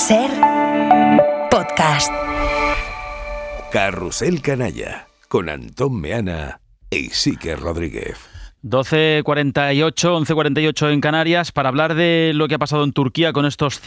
SER Podcast. Carrusel Canalla, con Antón Meana e Isique Rodríguez. 12:48, 11:48 en Canarias, para hablar de lo que ha pasado en Turquía con estos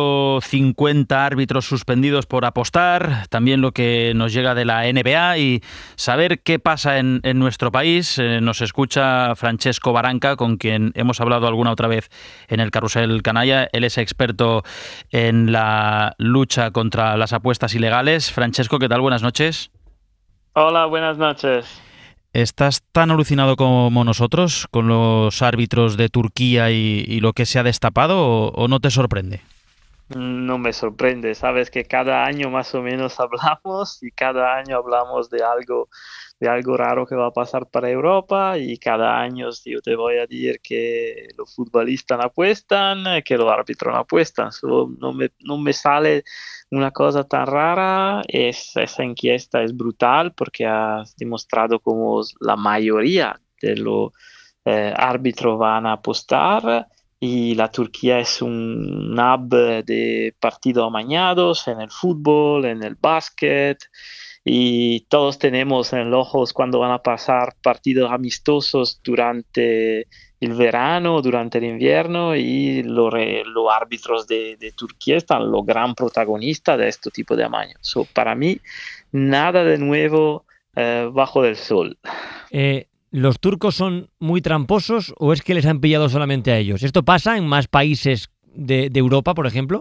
150 árbitros suspendidos por apostar, también lo que nos llega de la NBA y saber qué pasa en nuestro país. Nos escucha Francesco Baranca, con quien hemos hablado alguna otra vez en el Carrusel Canalla. Él es experto en la lucha contra las apuestas ilegales. Francesco, ¿qué tal? Buenas noches. Hola, buenas noches. ¿Estás tan alucinado como nosotros con los árbitros de Turquía y lo que se ha destapado o no te sorprende? No me sorprende, sabes que cada año más o menos hablamos y cada año hablamos de algo raro que va a pasar para Europa y cada año yo te voy a decir que los futbolistas no apuestan, que los árbitros no apuestan. No me sale una cosa tan rara. Esa encuesta es brutal porque ha demostrado como la mayoría de los árbitros van a apostar. Y la Turquía es un hub de partidos amañados en el fútbol, en el básquet, y todos tenemos en los ojos cuando van a pasar partidos amistosos durante el verano, durante el invierno, y los árbitros de Turquía están los gran protagonistas de este tipo de amaños. Para mí, nada de nuevo bajo del sol. ¿Los turcos son muy tramposos o es que les han pillado solamente a ellos? ¿Esto pasa en más países de Europa, por ejemplo?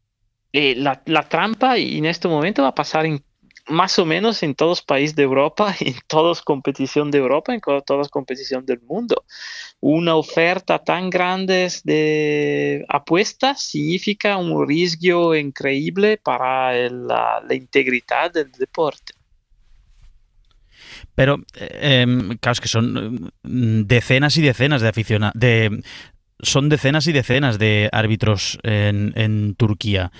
La trampa en este momento va a pasar más o menos en todos los países de Europa, en todas competiciones de Europa, en todas competiciones del mundo. Una oferta tan grande de apuestas significa un riesgo increíble para la integridad del deporte. Pero, claro, es que son decenas y decenas de aficionados, son decenas y decenas de árbitros en Turquía.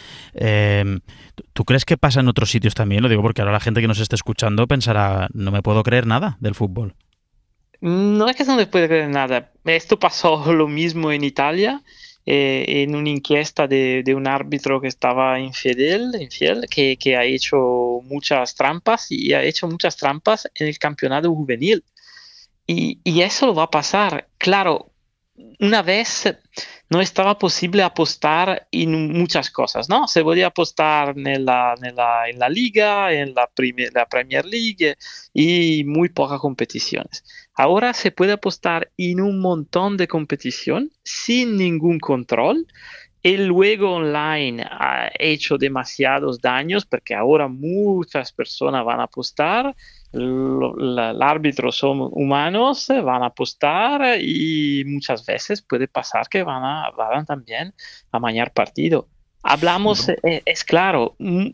¿Tú crees que pasa en otros sitios también? Lo digo porque ahora la gente que nos esté escuchando pensará, no me puedo creer nada del fútbol. No es que no se puede creer nada. Esto pasó lo mismo en Italia. En una encuesta de un árbitro que estaba infiel, que ha hecho muchas trampas y ha hecho muchas trampas en el campeonato juvenil. Y eso lo va a pasar. Claro, una vez no estaba posible apostar en muchas cosas, ¿no? Se podía apostar en la Liga, en la Premier League y muy pocas competiciones. Ahora se puede apostar en un montón de competición sin ningún control. El juego online ha hecho demasiados daños porque ahora muchas personas van a apostar. Los árbitros son humanos, van a apostar y muchas veces puede pasar que van también a amañar partido. Hablamos, es claro,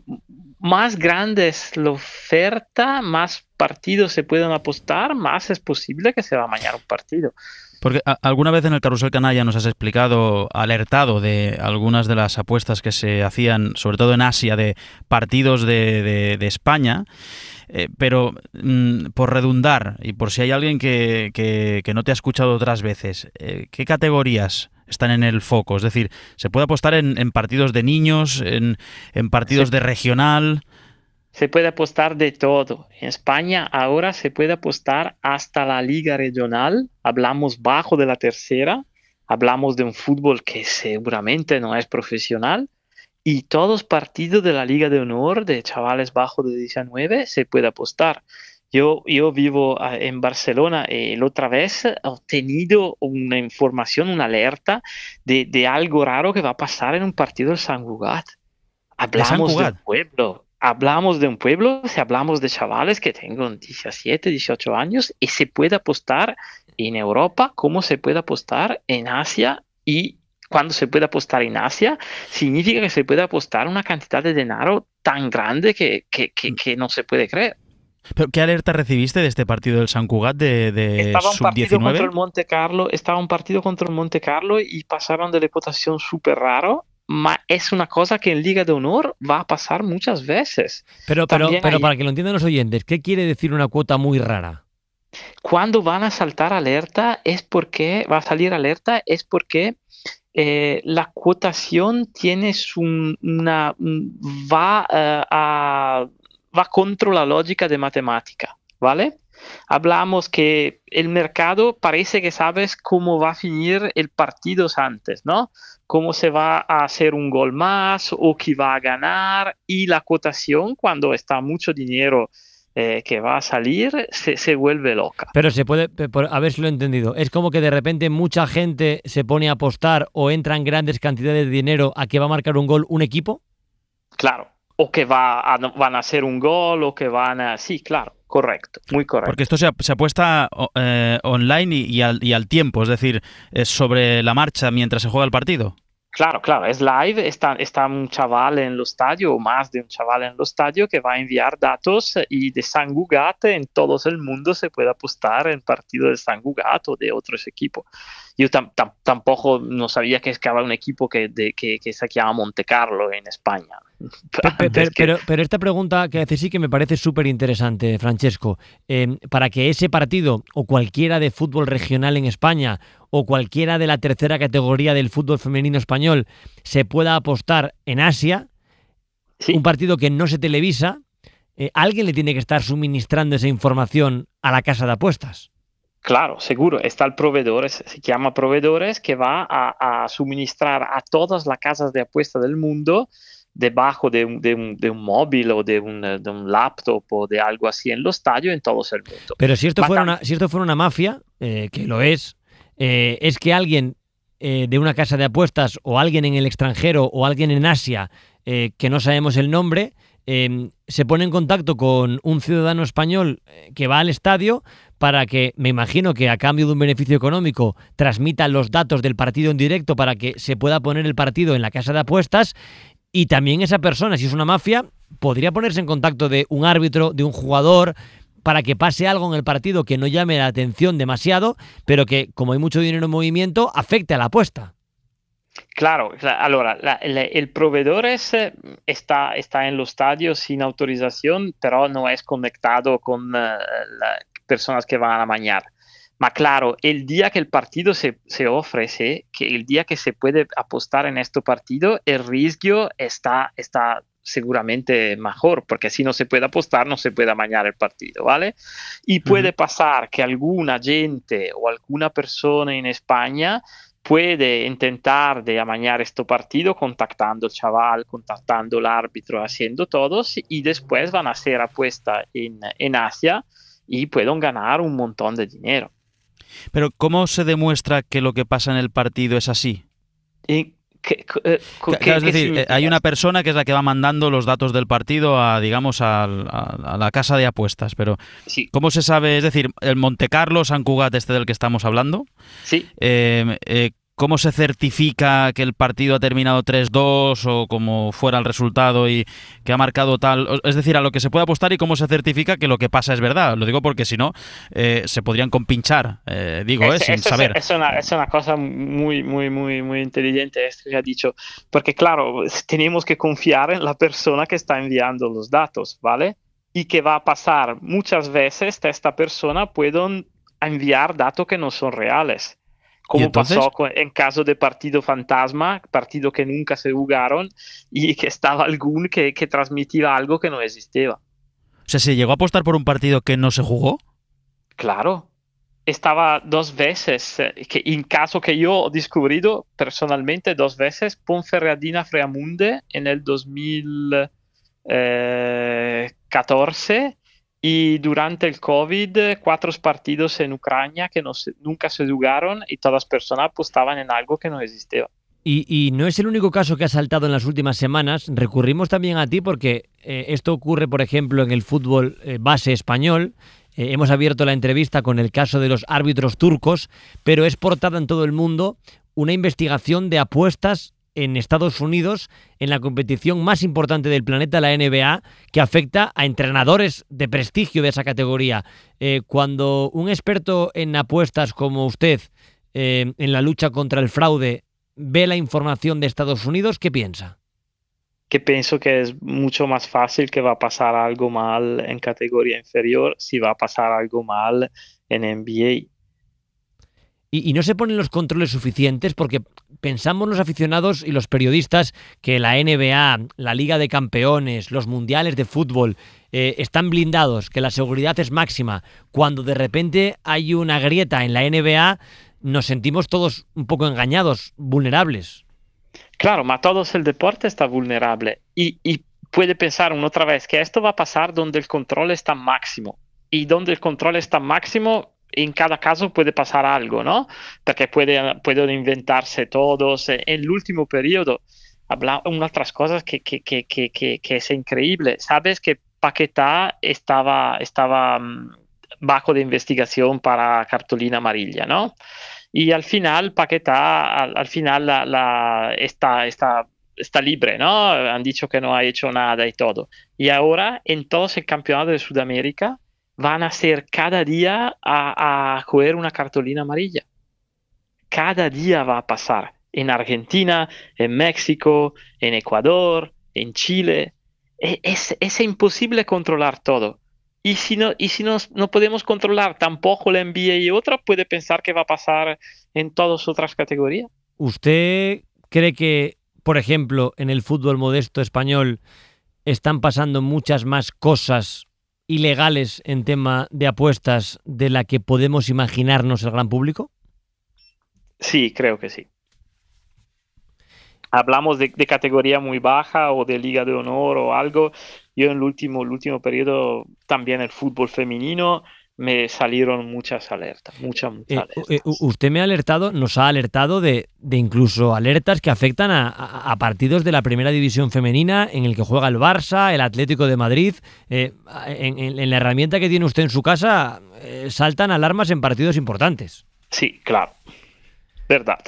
más grande es la oferta, más partidos se pueden apostar, más es posible que se va a amañar un partido. Porque alguna vez en el Carrusel Canalla nos has explicado, alertado de algunas de las apuestas que se hacían, sobre todo en Asia, de partidos de España. Pero por redundar y por si hay alguien que no te ha escuchado otras veces, ¿qué categorías están en el foco? Es decir, ¿se puede apostar en partidos de niños, en partidos de regional? Se puede apostar de todo. En España ahora se puede apostar hasta la liga regional. Hablamos bajo de la tercera. Hablamos de un fútbol que seguramente no es profesional. Y todos los partidos de la Liga de Honor de chavales bajo de 19 se puede apostar. Yo vivo en Barcelona y la otra vez he obtenido una información, una alerta de algo raro que va a pasar en un partido del Sant Cugat. Hablamos de un pueblo. Hablamos de un pueblo, si hablamos de chavales que tengan 17, 18 años y se puede apostar en Europa como se puede apostar en Asia. Y cuando se puede apostar en Asia, significa que se puede apostar una cantidad de dinero tan grande que no se puede creer. ¿Pero qué alerta recibiste de este partido del Sant Cugat de sub-19? Estaba un partido contra el Monte Carlo y pasaron de la votación súper raro. Es una cosa que en Liga de Honor va a pasar muchas veces. Pero para que lo entiendan los oyentes, ¿qué quiere decir una cuota muy rara? Cuando van a saltar alerta va a salir alerta es porque La cotación va contra la lógica de matemática, ¿vale? Hablamos que el mercado parece que sabes cómo va a finir el partido antes, ¿no? Cómo se va a hacer un gol más o quién va a ganar, y la cotación, cuando está mucho dinero que va a salir, se vuelve loca. Pero se puede, a ver si lo he entendido, es como que de repente mucha gente se pone a apostar o entran grandes cantidades de dinero a que va a marcar un gol un equipo. Claro, o que van a hacer un gol, o que van a... Sí, claro, correcto, muy correcto. Porque esto se apuesta online y al tiempo, es decir, es sobre la marcha mientras se juega el partido. Claro, es live, está un chaval en el estadio, o más de un chaval en el estadio, que va a enviar datos, y de San Cugat en todo el mundo se puede apostar en partido de San Cugat o de otros equipos. Yo tampoco no sabía que había un equipo que se llama Monte Carlo en España. Pero esta pregunta que haces sí que me parece súper interesante, Francesco. Para que ese partido, o cualquiera de fútbol regional en España, o cualquiera de la tercera categoría del fútbol femenino español, se pueda apostar en Asia, ¿sí? Un partido que no se televisa, alguien le tiene que estar suministrando esa información a la casa de apuestas. Claro, seguro. Está el proveedor, se llama proveedores, que va a suministrar a todas las casas de apuestas del mundo, debajo de un móvil o de un laptop o de algo así en los estadios en todo el mundo. Pero si esto fuera una mafia, que lo es que alguien de una casa de apuestas, o alguien en el extranjero, o alguien en Asia, que no sabemos el nombre, se pone en contacto con un ciudadano español que va al estadio para que, me imagino que a cambio de un beneficio económico, transmita los datos del partido en directo para que se pueda poner el partido en la casa de apuestas. Y también esa persona, si es una mafia, podría ponerse en contacto de un árbitro, de un jugador, para que pase algo en el partido que no llame la atención demasiado, pero que, como hay mucho dinero en movimiento, afecte a la apuesta. Claro, allora el proveedor está en los estadios sin autorización, pero no es conectado con las personas que van a mañar. Ma claro, el día que el partido se ofrece, que el día que se puede apostar en este partido, el riesgo está seguramente mejor, porque si no se puede apostar, no se puede amañar el partido, ¿vale? Y puede pasar que alguna gente o alguna persona en España puede intentar de amañar este partido contactando al chaval, contactando al árbitro, haciendo todos, y después van a hacer apuesta en Asia y pueden ganar un montón de dinero. Pero ¿cómo se demuestra que lo que pasa en el partido es así? Es decir, hay una persona que es la que va mandando los datos del partido a la casa de apuestas, pero sí. ¿Cómo se sabe? Es decir, el Monte Carlo, San Cugat, del que estamos hablando, sí. ¿Cómo se certifica que el partido ha terminado 3-2 o como fuera el resultado y que ha marcado tal? Es decir, a lo que se puede apostar, y cómo se certifica que lo que pasa es verdad. Lo digo porque si no, se podrían compinchar, sin saber. Es una cosa muy, muy, muy, muy inteligente esto que ha dicho, porque claro, tenemos que confiar en la persona que está enviando los datos, ¿vale? Y que va a pasar muchas veces, esta persona puede enviar datos que no son reales. Como pasó en caso de partido fantasma, partido que nunca se jugaron y que estaba algún que transmitía algo que no existía. O sea, ¿se llegó a apostar por un partido que no se jugó? Claro. Estaba 2 veces, que en caso que yo he descubrido personalmente 2 veces, Ponferradina-Freamunde en el 2014. Y durante el COVID, 4 partidos en Ucrania que nunca se jugaron, y todas las personas apostaban en algo que no existía. Y no es el único caso que ha saltado en las últimas semanas. Recurrimos también a ti porque esto ocurre, por ejemplo, en el fútbol base español. Hemos abierto la entrevista con el caso de los árbitros turcos, pero es portada en todo el mundo una investigación de apuestas en Estados Unidos, en la competición más importante del planeta, la NBA, que afecta a entrenadores de prestigio de esa categoría. Cuando un experto en apuestas como usted, en la lucha contra el fraude, ve la información de Estados Unidos, ¿qué piensa? Que pienso que es mucho más fácil que va a pasar algo mal en categoría inferior si va a pasar algo mal en NBA. y no se ponen los controles suficientes, porque pensamos los aficionados y los periodistas que la NBA, la Liga de Campeones, los mundiales de fútbol están blindados, que la seguridad es máxima. Cuando de repente hay una grieta en la NBA, nos sentimos todos un poco engañados, vulnerables. Claro, ma todos el deporte está vulnerable y puede pensar una otra vez que esto va a pasar donde el control está máximo. Y donde el control está máximo, en cada caso puede pasar algo, ¿no? Porque pueden inventarse todos. En el último periodo, una otras cosas que es increíble. Sabes que Paquetá estaba bajo de investigación para cartulina amarilla, ¿no? Y al final Paquetá está libre, ¿no? Han dicho que no ha hecho nada y todo. Y ahora en todos el campeonato de Sudamérica van a hacer cada día a coger una cartulina amarilla. Cada día va a pasar. En Argentina, en México, en Ecuador, en Chile. Es imposible controlar todo. Y si no podemos controlar tampoco la NBA y otra, puede pensar que va a pasar en todas otras categorías. ¿Usted cree que, por ejemplo, en el fútbol modesto español están pasando muchas más cosas ilegales en tema de apuestas de la que podemos imaginarnos el gran público? Sí, creo que sí. Hablamos de categoría muy baja o de Liga de Honor o algo. Yo en el último periodo, también el fútbol femenino, me salieron muchas alertas, muchas alertas. Usted nos ha alertado de incluso alertas que afectan a partidos de la primera división femenina en el que juega el Barça, el Atlético de Madrid. En la herramienta que tiene usted en su casa, saltan alarmas en partidos importantes. Sí, claro. Verdad.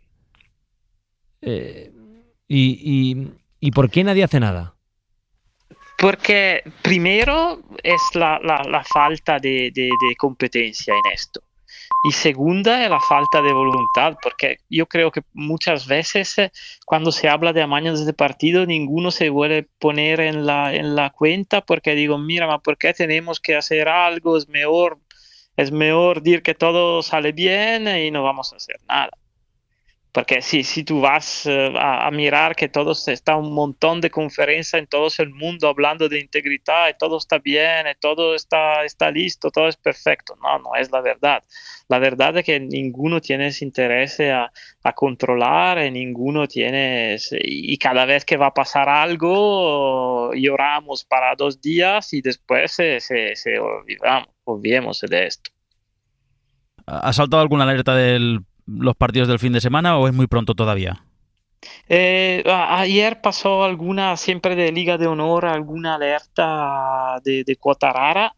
¿Y por qué nadie hace nada? Porque primero es la falta de competencia en esto. Y segunda es la falta de voluntad, porque yo creo que muchas veces cuando se habla de amaños de partido, ninguno se vuelve poner en la cuenta porque digo, mira, ma, ¿por qué tenemos que hacer algo? Es mejor decir que todo sale bien y no vamos a hacer nada. Porque si tú vas a mirar que está un montón de conferencias en todo el mundo hablando de integridad y todo está bien, y todo está listo, todo es perfecto. No es la verdad. La verdad es que ninguno tiene ese interés a controlar, y ninguno tiene... Y cada vez que va a pasar algo, lloramos para 2 días y después se olvidemos de esto. ¿Ha saltado alguna alerta de los partidos del fin de semana o es muy pronto todavía? Ayer pasó siempre de Liga de Honor, alguna alerta de cuota rara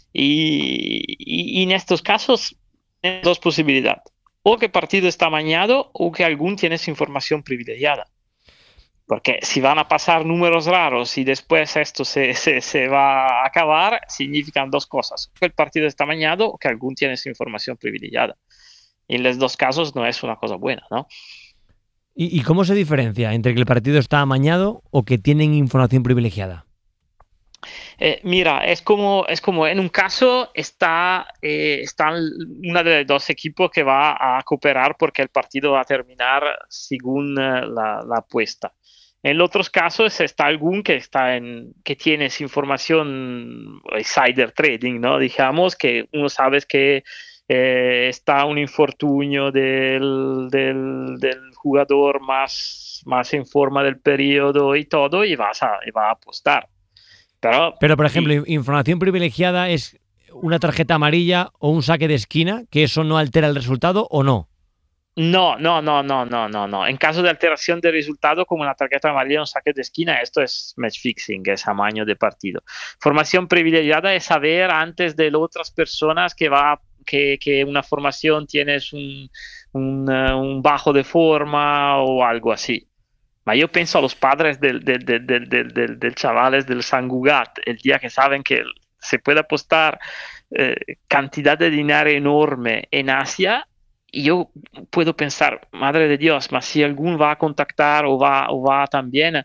y en estos casos hay 2 posibilidades. O que el partido está amañado o que algún tiene información privilegiada. Porque si van a pasar números raros y después esto se va a acabar, significan 2 cosas. Que el partido está amañado o que algún tiene esa información privilegiada. Y en los 2 casos no es una cosa buena, ¿no? ¿Y cómo se diferencia entre que el partido está amañado o que tienen información privilegiada? Mira, es como en un caso está uno de los 2 equipos que va a cooperar porque el partido va a terminar según la apuesta. En otros casos está algún que tiene esa información insider trading, ¿no? Digamos que uno sabe que está un infortunio del jugador más en forma del periodo y todo y va a apostar. Pero, por ejemplo, información privilegiada es una tarjeta amarilla o un saque de esquina, que eso no altera el resultado o no. No. En caso de alteración de resultado, como una tarjeta amarilla o un saque de esquina, esto es match fixing, es amaño de partido. Formación privilegiada es saber antes de las otras personas que una formación tienes un bajo de forma o algo así. Yo pienso a los padres del chavales del San Cugat, el día que saben que se puede apostar cantidad de dinero enorme en Asia, y yo puedo pensar, madre de Dios, mas si algún va a contactar o va también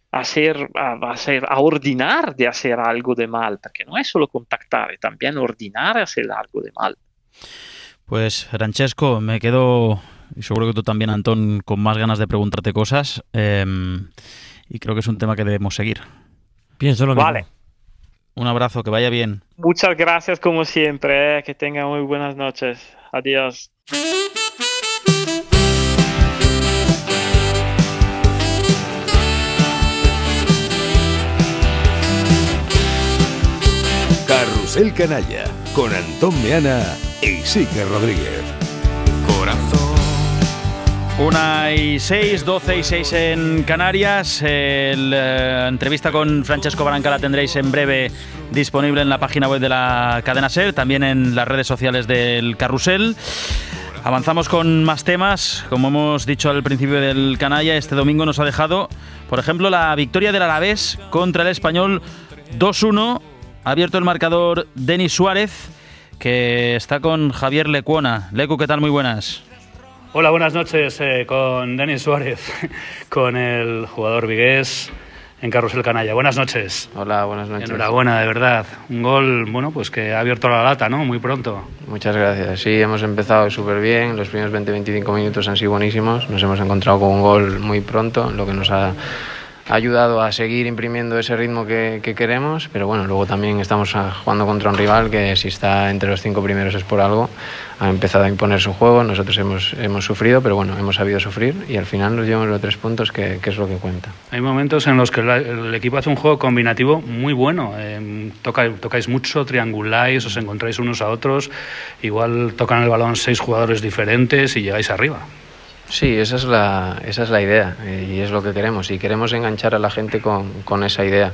a ordenar de hacer algo de mal, porque no es solo contactar, es también ordenar hacer algo de mal. Pues Francesco, me quedo, y seguro que tú también, Antón, con más ganas de preguntarte cosas, y creo que es un tema que debemos seguir. Pienso lo mismo. Vale. Un abrazo, que vaya bien. Muchas gracias como siempre, que tengan muy buenas noches. Adiós. Carrusel Canalla, con Antón Meana e Isique Rodríguez. Corazón. 1:06, 12:06 en Canarias. La entrevista con Francesco Branca la tendréis en breve disponible en la página web de la cadena SER, también en las redes sociales del Carrusel. Avanzamos con más temas. Como hemos dicho al principio del Canalla, este domingo nos ha dejado, por ejemplo, la victoria del Alavés contra el Español 2-1. Ha abierto el marcador Denis Suárez, que está con Javier Lecuona. Lecu, ¿qué tal? Muy buenas. Hola, buenas noches, con Denis Suárez, con el jugador vigués en Carrusel Canalla. Buenas noches. Hola, buenas noches. Enhorabuena, de verdad. Un gol, bueno, pues que ha abierto la lata, ¿no? Muy pronto. Muchas gracias. Sí, hemos empezado súper bien. Los primeros 20-25 minutos han sido buenísimos. Nos hemos encontrado con un gol muy pronto, lo que nos ha ayudado a seguir imprimiendo ese ritmo que queremos, pero bueno, luego también estamos jugando contra un rival que si está entre los 5 primeros es por algo. Ha empezado a imponer su juego, nosotros hemos sufrido, pero bueno, hemos sabido sufrir y al final nos llevamos los 3 puntos, que es lo que cuenta. Hay momentos en los que el equipo hace un juego combinativo muy bueno. Tocáis mucho, trianguláis, os encontráis unos a otros, igual tocan el balón 6 jugadores diferentes y llegáis arriba. Sí, esa es la idea y es lo que queremos, y queremos enganchar a la gente con esa idea,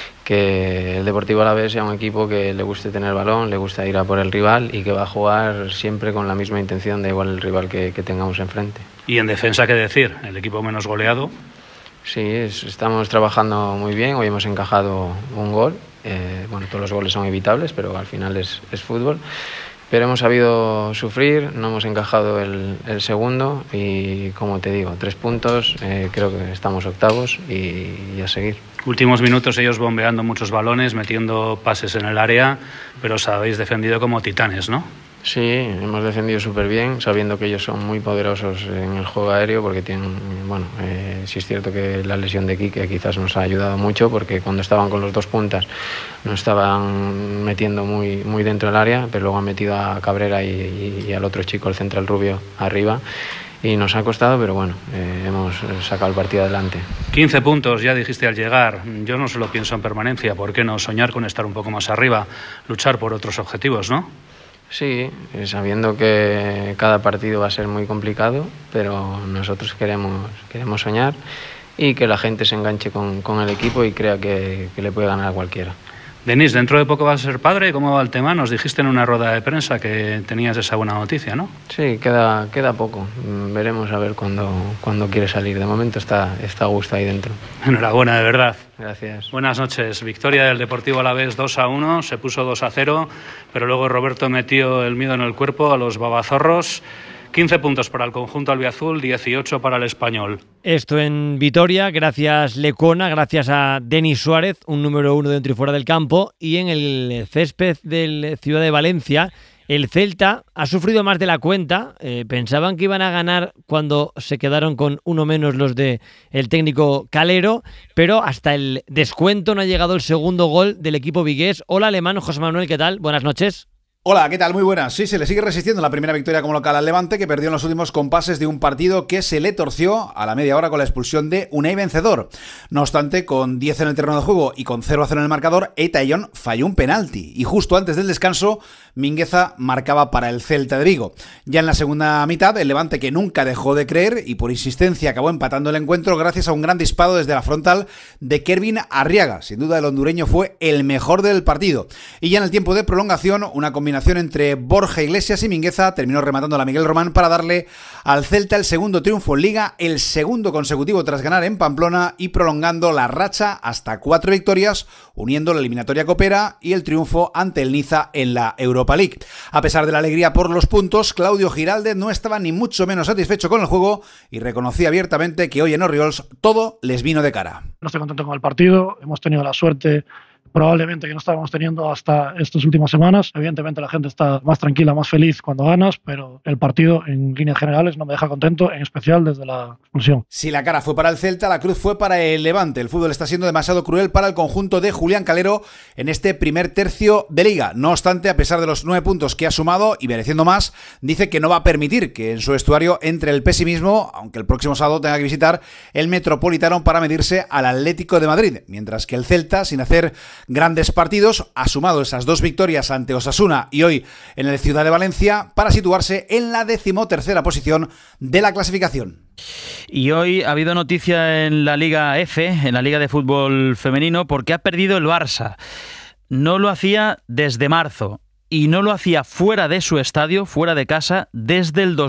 que el Deportivo Alavés sea un equipo que le guste tener el balón, le gusta ir a por el rival y que va a jugar siempre con la misma intención, da igual el rival que tengamos enfrente. Y en defensa, ¿qué decir? El equipo menos goleado. Sí, estamos trabajando muy bien, hoy hemos encajado un gol, bueno, todos los goles son evitables, pero al final es fútbol. Pero hemos sabido sufrir, no hemos encajado el segundo y, como te digo, 3 puntos, creo que estamos octavos y a seguir. Últimos minutos ellos bombeando muchos balones, metiendo pases en el área, pero os habéis defendido como titanes, ¿no? Sí, hemos defendido súper bien, sabiendo que ellos son muy poderosos en el juego aéreo, porque tienen, bueno, sí es cierto que la lesión de Quique quizás nos ha ayudado mucho, porque cuando estaban con los 2 puntas no estaban metiendo muy dentro del área, pero luego han metido a Cabrera y al otro chico, el central rubio, arriba, y nos ha costado, pero bueno, hemos sacado el partido adelante. 15 puntos, ya dijiste al llegar. Yo no solo pienso en permanencia, ¿por qué no soñar con estar un poco más arriba, luchar por otros objetivos, no? Sí, sabiendo que cada partido va a ser muy complicado, pero nosotros queremos soñar y que la gente se enganche con el equipo y crea que le puede ganar a cualquiera. Denis, dentro de poco vas a ser padre. ¿Cómo va el tema? Nos dijiste en una rueda de prensa que tenías esa buena noticia, ¿no? Sí, queda poco. Veremos a ver cuándo quiere salir. De momento está a gusto ahí dentro. Enhorabuena, de verdad. Gracias. Buenas noches. Victoria del Deportivo Alavés 2-1. Se puso 2-0, pero luego Roberto metió el miedo en el cuerpo a los babazorros. 15 puntos para el conjunto albiazul, 18 para el Español. Esto en Vitoria, gracias Lecuona, gracias a Denis Suárez, un número 1 dentro y fuera del campo. Y en el césped del Ciudad de Valencia, el Celta ha sufrido más de la cuenta. Pensaban que iban a ganar cuando se quedaron con uno menos los del técnico Calero, pero hasta el descuento no ha llegado el segundo gol del equipo vigués. Hola, alemán, José Manuel, ¿qué tal? Buenas noches. Hola, ¿qué tal? Muy buenas. Sí, se le sigue resistiendo la primera victoria como local al Levante, que perdió en los últimos compases de un partido que se le torció a la media hora con la expulsión de Unai Vencedor. No obstante, con 10 en el terreno de juego y con 0-0 en el marcador, Etaillon falló un penalti y justo antes del descanso Mingueza marcaba para el Celta de Vigo. Ya en la segunda mitad, el Levante, que nunca dejó de creer y por insistencia acabó empatando el encuentro gracias a un gran disparo desde la frontal de Kervin Arriaga. Sin duda el hondureño fue el mejor del partido. Y ya en el tiempo de prolongación, una combinación entre Borja Iglesias y Mingueza terminó rematando a Miguel Román para darle al Celta el segundo triunfo en Liga, el segundo consecutivo tras ganar en Pamplona y prolongando la racha hasta 4 victorias, uniendo la eliminatoria copera y el triunfo ante el Niza en la Europa League. A pesar de la alegría por los puntos, Claudio Giralde no estaba ni mucho menos satisfecho con el juego y reconocía abiertamente que hoy en Orriols todo les vino de cara. No estoy contento con el partido, hemos tenido la suerte probablemente que no estábamos teniendo hasta estas últimas semanas. Evidentemente la gente está más tranquila, más feliz cuando ganas, pero el partido en líneas generales no me deja contento, en especial desde la expulsión. Si la cara fue para el Celta, la cruz fue para el Levante. El fútbol está siendo demasiado cruel para el conjunto de Julián Calero en este primer tercio de Liga. No obstante, a pesar de los 9 puntos que ha sumado y mereciendo más, dice que no va a permitir que en su vestuario entre el pesimismo, aunque el próximo sábado tenga que visitar el Metropolitano para medirse al Atlético de Madrid, mientras que el Celta, sin hacer grandes partidos, ha sumado esas 2 victorias ante Osasuna y hoy en el Ciudad de Valencia para situarse en la 13ª posición de la clasificación. Y hoy ha habido noticia en la Liga F, en la Liga de Fútbol Femenino, porque ha perdido el Barça. No lo hacía desde marzo y no lo hacía fuera de su estadio, fuera de casa, desde el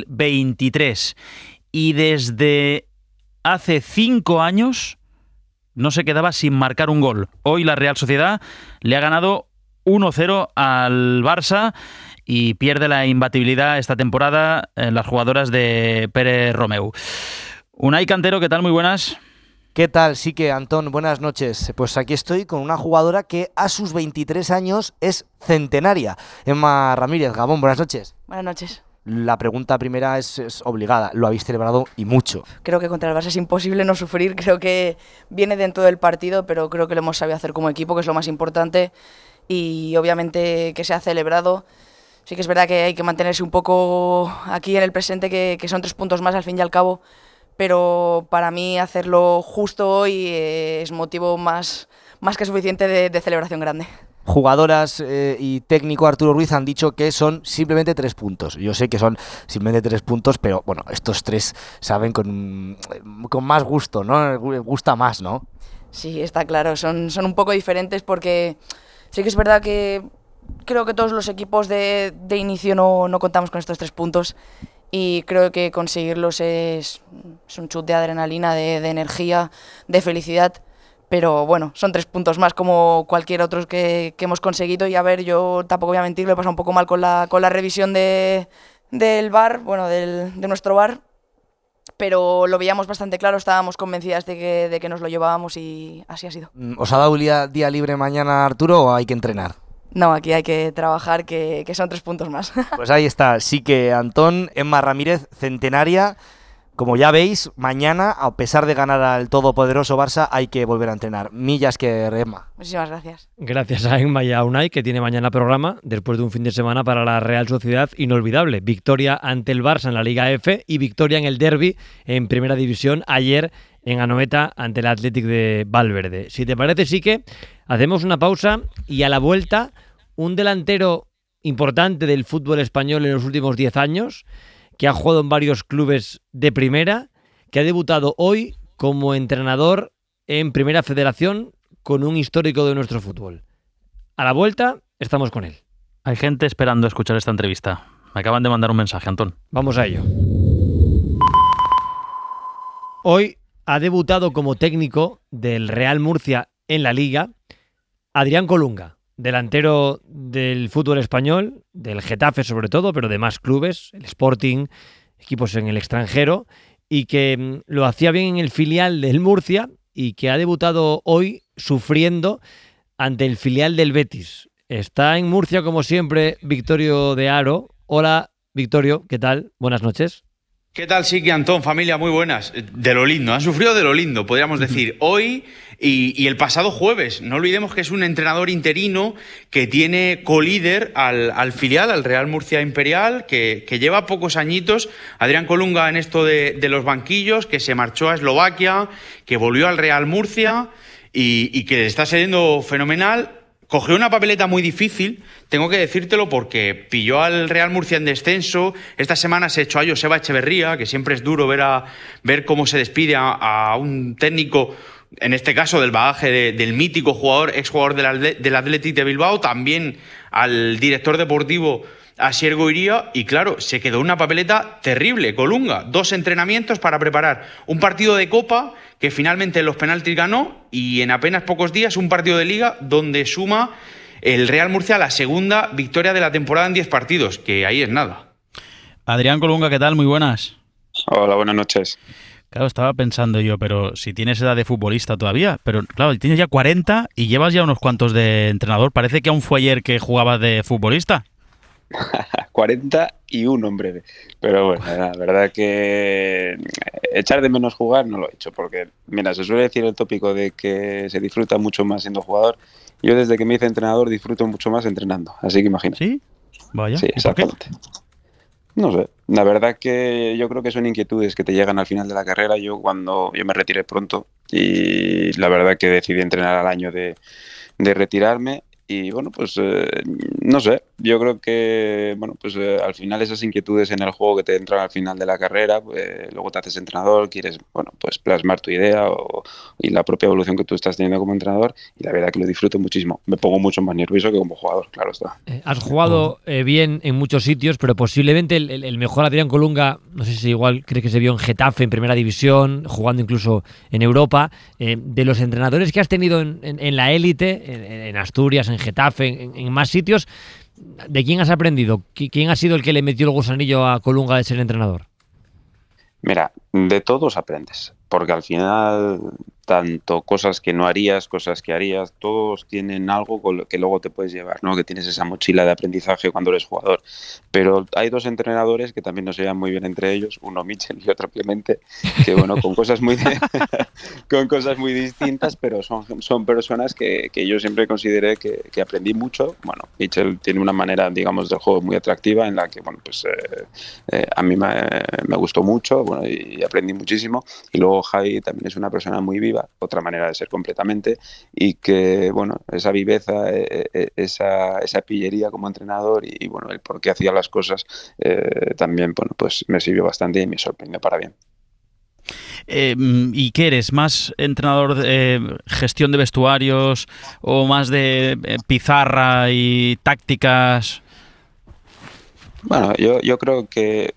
2023. Y desde hace 5 años no se quedaba sin marcar un gol. Hoy la Real Sociedad le ha ganado 1-0 al Barça y pierde la imbatibilidad esta temporada las jugadoras de Pérez Romeu. Unai Cantero, ¿qué tal? Muy buenas. ¿Qué tal? Sí que, Antón, buenas noches. Pues aquí estoy con una jugadora que a sus 23 años es centenaria. Emma Ramírez, Gabón, buenas noches. Buenas noches. La pregunta primera es obligada. Lo habéis celebrado y mucho. Creo que contra el Barça es imposible no sufrir. Creo que viene dentro del partido, pero creo que lo hemos sabido hacer como equipo, que es lo más importante. Y obviamente que se ha celebrado. Sí que es verdad que hay que mantenerse un poco aquí en el presente, que son 3 puntos más al fin y al cabo. Pero para mí hacerlo justo hoy es motivo más que suficiente de celebración grande. Jugadoras y técnico Arturo Ruiz han dicho que son simplemente 3 puntos. Yo sé que son simplemente 3 puntos, pero bueno, estos 3 saben con más gusto, ¿no? Gusta más, ¿no? Sí, está claro. Son un poco diferentes porque sí que es verdad que creo que todos los equipos de inicio no contamos con estos 3 puntos y creo que conseguirlos es un chute de adrenalina, de energía, de felicidad. Pero bueno, son 3 puntos más como cualquier otro que hemos conseguido. Y a ver, yo tampoco voy a mentir, lo he pasado un poco mal con la revisión del VAR, bueno, de nuestro VAR. Pero lo veíamos bastante claro, estábamos convencidas de que nos lo llevábamos y así ha sido. ¿Os ha dado un día libre mañana, Arturo, o hay que entrenar? No, aquí hay que trabajar, que son 3 puntos más. Pues ahí está, sí que Antón, Emma Ramírez, centenaria. Como ya veis, mañana, a pesar de ganar al todopoderoso Barça, hay que volver a entrenar. Millas que Emma. Muchísimas gracias. Gracias a Emma y a Unai, que tiene mañana programa, después de un fin de semana para la Real Sociedad inolvidable. Victoria ante el Barça en la Liga F y victoria en el derbi en Primera División ayer en Anoeta ante el Athletic de Valverde. Si te parece, sí que hacemos una pausa y a la vuelta un delantero importante del fútbol español en los últimos 10 años, que ha jugado en varios clubes de primera, que ha debutado hoy como entrenador en Primera Federación con un histórico de nuestro fútbol. A la vuelta estamos con él. Hay gente esperando escuchar esta entrevista. Me acaban de mandar un mensaje, Antón. Vamos a ello. Hoy ha debutado como técnico del Real Murcia en la Liga Adrián Colunga, delantero del fútbol español, del Getafe sobre todo, pero de más clubes, el Sporting, equipos en el extranjero, y que lo hacía bien en el filial del Murcia y que ha debutado hoy sufriendo ante el filial del Betis. Está en Murcia, como siempre, Victorio de Aro. Hola, Victorio, ¿qué tal? Buenas noches. ¿Qué tal, Siki, Antón? Familia, muy buenas. De lo lindo, han sufrido de lo lindo, podríamos decir. Hoy y el pasado jueves. No olvidemos que es un entrenador interino que tiene colíder al filial, al Real Murcia Imperial, que lleva pocos añitos. Adrián Colunga en esto de los banquillos, que se marchó a Eslovaquia, que volvió al Real Murcia y que le está saliendo fenomenal. Cogió una papeleta muy difícil, tengo que decírtelo, porque pilló al Real Murcia en descenso. Esta semana se echó a Joseba Echeverría, que siempre es duro ver cómo se despide a un técnico, en este caso del bagaje del mítico jugador, exjugador del Athletic de Bilbao, también al director deportivo Asier Goiría, y claro, se quedó una papeleta terrible. Colunga, 2 entrenamientos para preparar un partido de Copa que finalmente en los penaltis ganó, y en apenas pocos días un partido de Liga donde suma el Real Murcia la segunda victoria de la temporada en 10 partidos, que ahí es nada. Adrián Colunga, ¿qué tal? Muy buenas. Hola, buenas noches. Claro, estaba pensando yo, pero si tienes edad de futbolista todavía, pero claro, tienes ya 40 y llevas ya unos cuantos de entrenador. Parece que aún fue ayer que jugabas de futbolista. 41 en breve. Pero bueno, la verdad que echar de menos jugar no lo he hecho, porque, mira, se suele decir el tópico de que se disfruta mucho más siendo jugador. Yo desde que me hice entrenador disfruto mucho más entrenando, así que imagina. ¿Sí? Vaya. Sí, exactamente. No sé, la verdad que yo creo que son inquietudes que te llegan al final de la carrera. Yo me retiré pronto y la verdad que decidí entrenar al año de retirarme. Y bueno, pues no sé, yo creo que bueno, pues al final esas inquietudes en el juego que te entran al final de la carrera, pues, luego te haces entrenador, quieres bueno, pues plasmar tu idea y la propia evolución que tú estás teniendo como entrenador, y la verdad que lo disfruto muchísimo. Me pongo mucho más nervioso que como jugador, claro está. Has jugado bien en muchos sitios, pero posiblemente el mejor Adrián Colunga, no sé si igual crees que se vio en Getafe, en Primera División, jugando incluso en Europa. De los entrenadores que has tenido en la élite, en Asturias, en Getafe, en más sitios, ¿de quién has aprendido? ¿Quién ha sido el que le metió el gusanillo a Colunga de ser entrenador? Mira, de todos aprendes, porque al final tanto cosas que no harías, cosas que harías, todos tienen algo con lo que luego te puedes llevar, ¿no? Que tienes esa mochila de aprendizaje cuando eres jugador. Pero hay dos entrenadores que también no se llevan muy bien entre ellos, uno Michel y otro Clemente, que bueno, con cosas muy distintas, pero son personas que yo siempre consideré que aprendí mucho. Bueno, Michel tiene una manera, digamos, del juego muy atractiva en la que, bueno, pues a mí me gustó mucho, bueno, y aprendí muchísimo. Y luego Javi también es una persona muy viva, otra manera de ser completamente, y que, bueno, esa viveza, esa pillería como entrenador y bueno, el por qué hacía las cosas también, bueno, pues me sirvió bastante y me sorprendió para bien. ¿Y qué eres? ¿Más entrenador de gestión de vestuarios o más de pizarra y tácticas? Bueno, yo creo que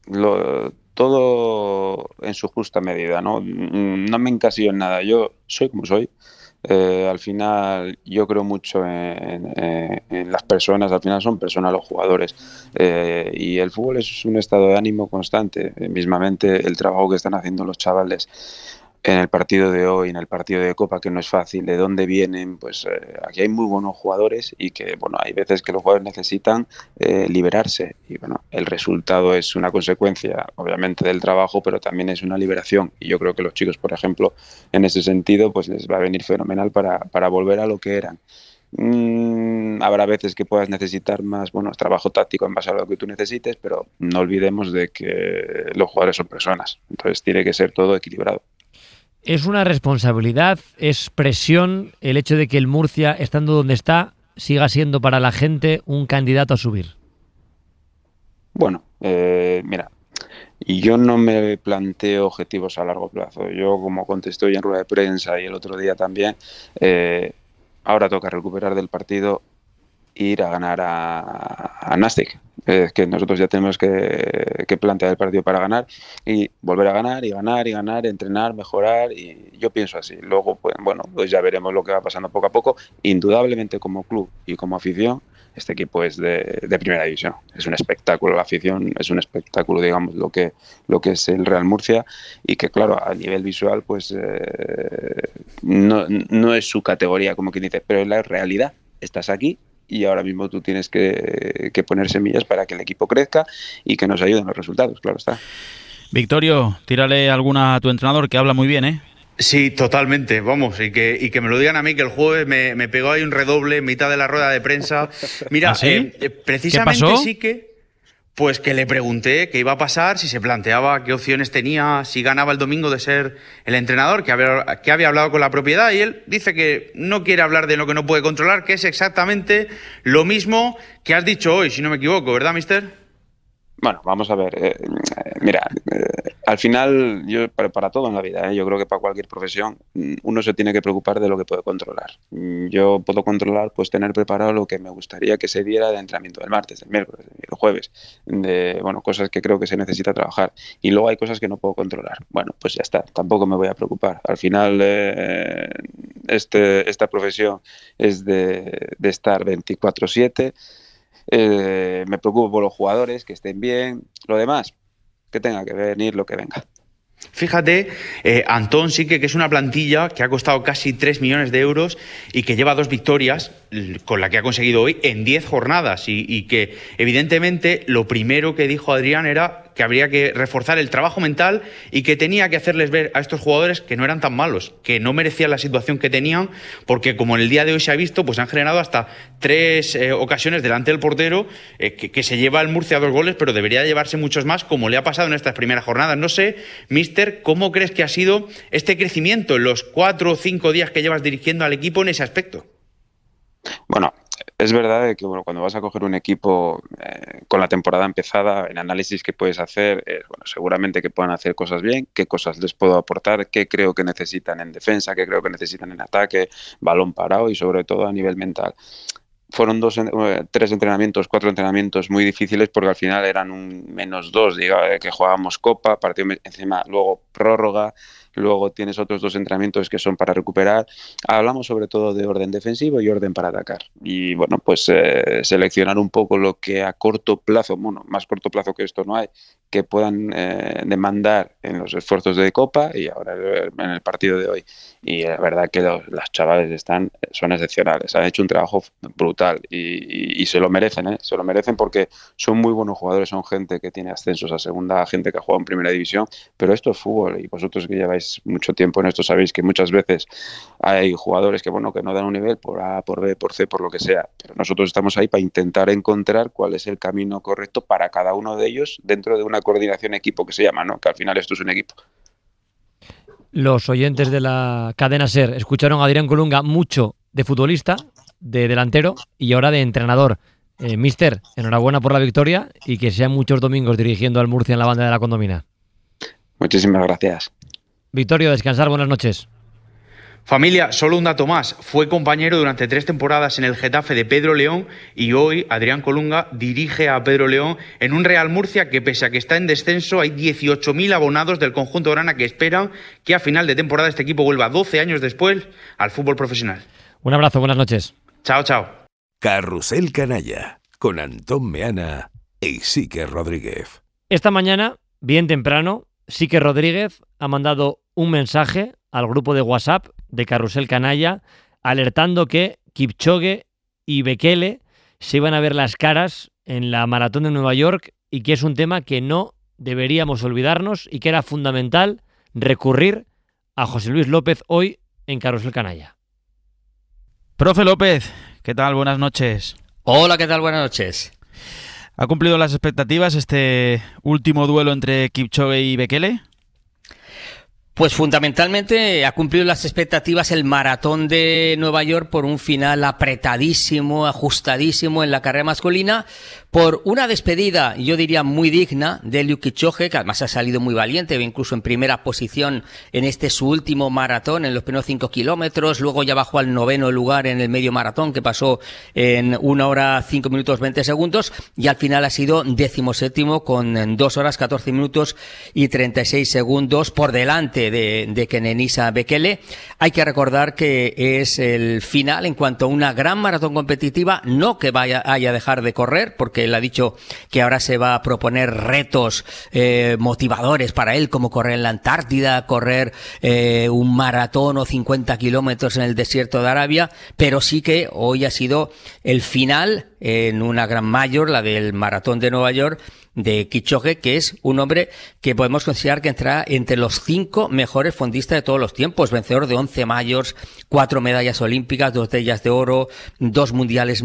todo en su justa medida, ¿no? No me encasillo en nada. Yo soy como soy. Al final yo creo mucho en las personas. Al final son personas los jugadores. Y el fútbol es un estado de ánimo constante. Mismamente el trabajo que están haciendo los chavales en el partido de hoy, en el partido de Copa, que no es fácil, de dónde vienen, pues aquí hay muy buenos jugadores y que, bueno, hay veces que los jugadores necesitan liberarse y, bueno, el resultado es una consecuencia, obviamente, del trabajo, pero también es una liberación y yo creo que los chicos, por ejemplo, en ese sentido, pues les va a venir fenomenal para volver a lo que eran. Habrá veces que puedas necesitar más, bueno, trabajo táctico en base a lo que tú necesites, pero no olvidemos de que los jugadores son personas, entonces tiene que ser todo equilibrado. ¿Es una responsabilidad, es presión el hecho de que el Murcia, estando donde está, siga siendo para la gente un candidato a subir? Bueno, mira, yo no me planteo objetivos a largo plazo. Yo, como contesté hoy en rueda de prensa y el otro día también, ahora toca recuperar del partido e ir a ganar a Nastic. Es que nosotros ya tenemos que plantear el partido para ganar y volver a ganar y ganar y ganar, entrenar, mejorar, y yo pienso así. Luego, pues bueno, pues ya veremos lo que va pasando poco a poco. Indudablemente, como club y como afición, este equipo es de primera división. Es un espectáculo, la afición es un espectáculo, digamos, lo que es el Real Murcia, y que, claro, a nivel visual, pues no es su categoría, como quien dice, pero en la realidad estás aquí y ahora mismo tú tienes que poner semillas para que el equipo crezca y que nos ayuden los resultados, claro está. Victorio, tírale alguna a tu entrenador, que habla muy bien, ¿eh? Sí, totalmente, vamos, y que me lo digan a mí, que el jueves me pegó ahí un redoble en mitad de la rueda de prensa. Mira, ¿Ah, sí? Precisamente ¿Qué pasó? sí pues que le pregunté qué iba a pasar, si se planteaba qué opciones tenía, si ganaba el domingo de ser el entrenador, que había hablado con la propiedad, y él dice que no quiere hablar de lo que no puede controlar, que es exactamente lo mismo que has dicho hoy, si no me equivoco, ¿verdad, mister? Bueno, vamos a ver, mira, al final, yo para todo en la vida, yo creo que para cualquier profesión, uno se tiene que preocupar de lo que puede controlar. Yo puedo controlar, pues tener preparado lo que me gustaría que se diera de entrenamiento del martes, del miércoles, del jueves, de, bueno, cosas que creo que se necesita trabajar. Y luego hay cosas que no puedo controlar. Bueno, pues ya está, tampoco me voy a preocupar. Al final, esta profesión es de estar 24/7. Me preocupo por los jugadores, que estén bien. Lo demás, que tenga que venir lo que venga. Fíjate, Antón sí que es una plantilla que ha costado casi 3 millones de euros y que lleva 2 victorias, con la que ha conseguido hoy, en 10 jornadas. Y que, evidentemente, lo primero que dijo Adrián era que habría que reforzar el trabajo mental y que tenía que hacerles ver a estos jugadores que no eran tan malos, que no merecían la situación que tenían, porque como en el día de hoy se ha visto, pues han generado hasta 3 ocasiones delante del portero, que se lleva el Murcia 2 goles, pero debería llevarse muchos más, como le ha pasado en estas primeras jornadas. No sé, mister, ¿cómo crees que ha sido este crecimiento en los 4 o 5 días que llevas dirigiendo al equipo en ese aspecto? Bueno, es verdad que cuando vas a coger un equipo con la temporada empezada, el análisis que puedes hacer es, seguramente que puedan hacer cosas bien, qué cosas les puedo aportar, qué creo que necesitan en defensa, qué creo que necesitan en ataque, balón parado y sobre todo a nivel mental. Fueron 3 entrenamientos, 4 entrenamientos muy difíciles porque al final eran un -2, digamos, que jugábamos Copa, partido encima, luego prórroga, luego tienes otros 2 entrenamientos que son para recuperar. Hablamos sobre todo de orden defensivo y orden para atacar. Y bueno, pues seleccionar un poco lo que a corto plazo, bueno, más corto plazo que esto no hay, que puedan demandar en los esfuerzos de Copa y ahora en el partido de hoy. Y la verdad que los chavales son excepcionales, han hecho un trabajo brutal y se lo merecen, se lo merecen porque son muy buenos jugadores, son gente que tiene ascensos a segunda, gente que ha jugado en primera división, pero esto es fútbol y vosotros que lleváis mucho tiempo en esto sabéis que muchas veces hay jugadores que no dan un nivel por A, por B, por C, por lo que sea, pero nosotros estamos ahí para intentar encontrar cuál es el camino correcto para cada uno de ellos dentro de una coordinación equipo que se llama, ¿no? Que al final esto es un equipo. Los oyentes de la cadena SER escucharon a Adrián Colunga mucho de futbolista, de delantero y ahora de entrenador. Mister, enhorabuena por la victoria y que sean muchos domingos dirigiendo al Murcia en la banda de la Condomina. Muchísimas gracias. Victorio, descansar, buenas noches. Familia, solo un dato más. Fue compañero durante 3 temporadas en el Getafe de Pedro León y hoy Adrián Colunga dirige a Pedro León en un Real Murcia que, pese a que está en descenso, hay 18.000 abonados del conjunto grana que esperan que a final de temporada este equipo vuelva 12 años después al fútbol profesional. Un abrazo, buenas noches. Chao, chao. Carrusel Canalla, con Antón Meana e Isique Rodríguez. Esta mañana, bien temprano, Isique Rodríguez ha mandado un mensaje al grupo de WhatsApp de Carrusel Canalla alertando que Kipchoge y Bekele se iban a ver las caras en la maratón de Nueva York y que es un tema que no deberíamos olvidarnos y que era fundamental recurrir a José Luis López hoy en Carrusel Canalla. Profe López, ¿qué tal? Buenas noches. Hola, ¿qué tal? Buenas noches. ¿Ha cumplido las expectativas este último duelo entre Kipchoge y Bekele? Pues fundamentalmente ha cumplido las expectativas el maratón de Nueva York por un final apretadísimo, ajustadísimo en la carrera masculina, por una despedida, yo diría muy digna, de Eliud Kipchoge, que además ha salido muy valiente, incluso en primera posición en su último maratón, en los primeros 5 kilómetros, luego ya bajó al 9º lugar en el medio maratón, que pasó en 1 hora 5 minutos 20 segundos, y al final ha sido 17º con 2 horas 14 minutos y 36 segundos por delante de Kenenisa Bekele. Hay que recordar que es el final en cuanto a una gran maratón competitiva, no que haya a dejar de correr, porque él ha dicho que ahora se va a proponer retos motivadores para él, como correr en la Antártida, correr un maratón o 50 kilómetros en el desierto de Arabia, pero sí que hoy ha sido el final en una gran mayor, la del maratón de Nueva York, de Kipchoge, que es un hombre que podemos considerar que entra entre los 5 mejores fondistas de todos los tiempos, vencedor de 11 mayors, 4 medallas olímpicas, 2 de ellas de oro, 2 mundiales,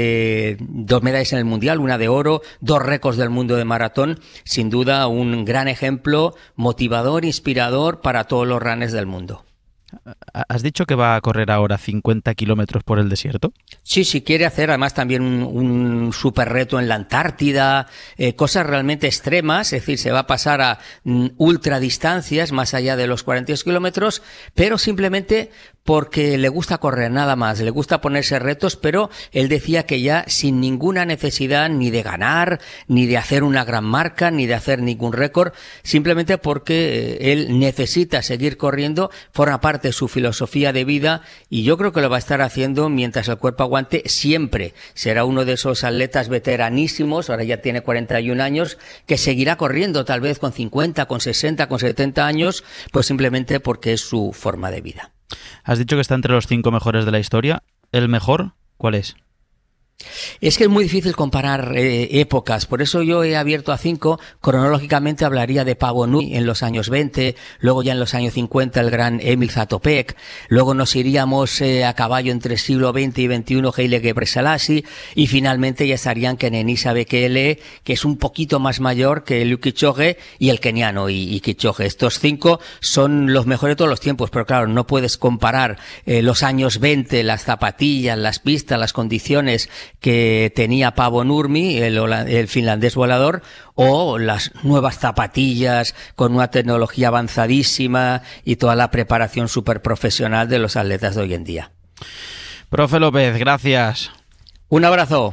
2 medallas en el mundial, 1 de oro, 2 récords del mundo de maratón. Sin duda un gran ejemplo motivador, inspirador para todos los runners del mundo. ¿Has dicho que va a correr ahora 50 kilómetros por el desierto? Sí, quiere hacer además también un super reto en la Antártida, cosas realmente extremas, es decir, se va a pasar a ultradistancias más allá de los 42 kilómetros, pero simplemente porque le gusta correr nada más, le gusta ponerse retos, pero él decía que ya sin ninguna necesidad ni de ganar, ni de hacer una gran marca, ni de hacer ningún récord, simplemente porque él necesita seguir corriendo, forma parte de su filosofía de vida y yo creo que lo va a estar haciendo mientras el cuerpo aguante siempre. Será uno de esos atletas veteranísimos, ahora ya tiene 41 años, que seguirá corriendo tal vez con 50, con 60, con 70 años, pues simplemente porque es su forma de vida. Has dicho que está entre los 5 mejores de la historia. ¿El mejor cuál es? Es que es muy difícil comparar épocas, por eso yo he abierto a 5. Cronológicamente hablaría de Paavo Nurmi en los años 20, luego ya en los años 50 el gran Emil Zatopek, luego nos iríamos a caballo entre el siglo XX y XXI Haile Gebrselassie y finalmente ya estarían Kenenisa Bekele, que es un poquito más mayor que Eliud Kipchoge y el keniano y Kipchoge. Estos 5 son los mejores de todos los tiempos, pero claro, no puedes comparar los años 20, las zapatillas, las pistas, las condiciones que tenía Paavo Nurmi, el finlandés volador, o las nuevas zapatillas con una tecnología avanzadísima y toda la preparación súper profesional de los atletas de hoy en día. Profe López, gracias. Un abrazo.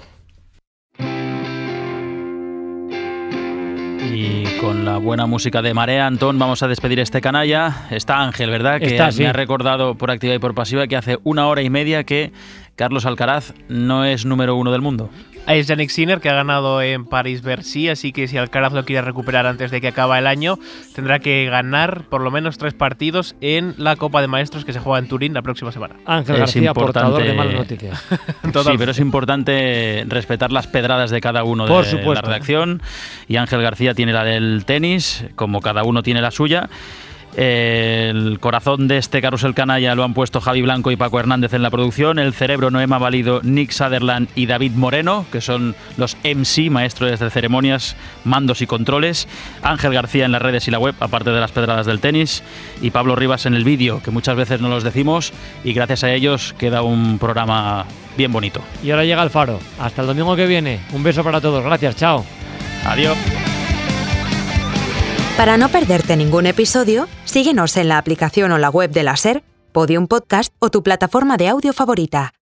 Y con la buena música de Marea, Antón, vamos a despedir este canalla. Está Ángel, ¿verdad? Que Está, sí. Me ha recordado por activa y por pasiva que hace 1 hora y media que Carlos Alcaraz no es número 1 del mundo. Es Jannik Sinner, que ha ganado en París-Bercy, así que si Alcaraz lo quiere recuperar antes de que acabe el año, tendrá que ganar por lo menos 3 partidos en la Copa de Maestros que se juega en Turín la próxima semana. Ángel García, portador de malas noticias. Sí, pero es importante respetar las pedradas de cada uno por de supuesto. la redacción. Y Ángel García tiene la del tenis, como cada uno tiene la suya. El corazón de este carrusel canalla lo han puesto Javi Blanco y Paco Hernández en la producción. El cerebro Noema Valido, Nick Sutherland y David Moreno, que son los MC, maestros de ceremonias, mandos y controles. Ángel García en las redes y la web, aparte de las pedradas del tenis. Y Pablo Rivas en el vídeo, que muchas veces no los decimos. Y gracias a ellos queda un programa bien bonito. Y ahora llega el Faro. Hasta el domingo que viene. Un beso para todos. Gracias. Chao. Adiós. Para no perderte ningún episodio, síguenos en la aplicación o la web de la SER, Podium Podcast o tu plataforma de audio favorita.